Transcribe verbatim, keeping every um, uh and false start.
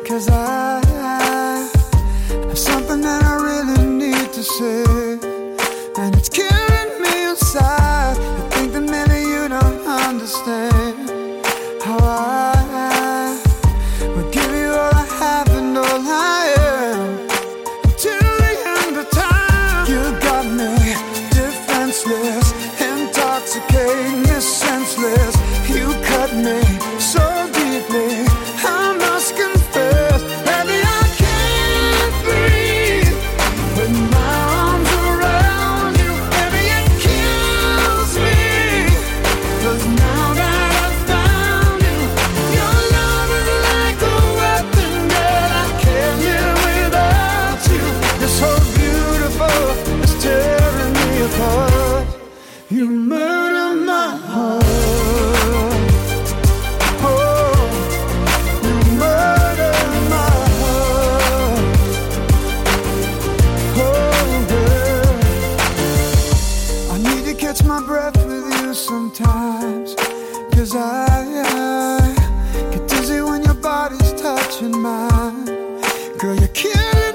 'cause I have something that I really need to say, and it's killing me inside. I think that maybe you don't understand how I would give you all I have and all I am till the end of time. You got me defenseless, intoxicating me senseless. You cut me so deeply, I must confess, baby, I can't breathe with my arms around you. Baby, it kills me, 'cause now that I found you, your love is like a weapon, girl, I can't live without you. You're so beautiful, it's tearing me apart. You murder my heart. Catch my breath with you sometimes, 'cause I, I get dizzy when your body's touching mine. Girl, you're killing